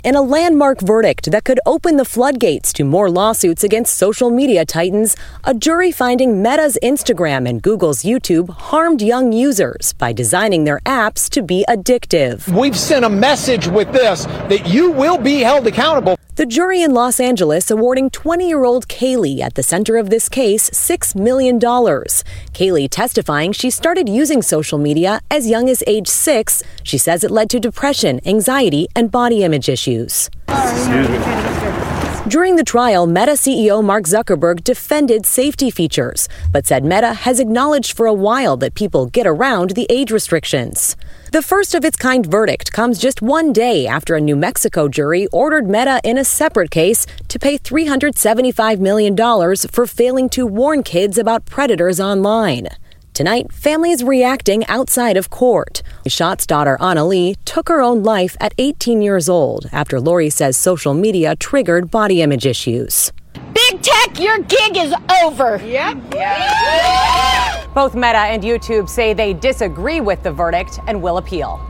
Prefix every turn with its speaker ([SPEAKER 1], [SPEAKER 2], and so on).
[SPEAKER 1] In a landmark verdict that could open the floodgates to more lawsuits against social media titans, a jury finding Meta's Instagram and Google's YouTube harmed young users by designing their apps to be addictive.
[SPEAKER 2] We've sent a message with this that you will be held accountable.
[SPEAKER 1] The jury in Los Angeles awarding 20-year-old Kaylee at the center of this case $6 million. Kaylee testifying she started using social media as young as age 6. She says it led to depression, anxiety, and body image issues. During the trial, Meta CEO Mark Zuckerberg defended safety features, but said Meta has acknowledged for a while that people get around the age restrictions. The first of its kind verdict comes just one day after a New Mexico jury ordered Meta in a separate case to pay $375 million for failing to warn kids about predators online. Tonight, families reacting outside of court. Schott's daughter, Anna Lee, took her own life at 18 years old after Lori says social media triggered body image issues.
[SPEAKER 3] Big tech, your gig is over.
[SPEAKER 4] Yep.
[SPEAKER 1] Both Meta and YouTube say they disagree with the verdict and will appeal.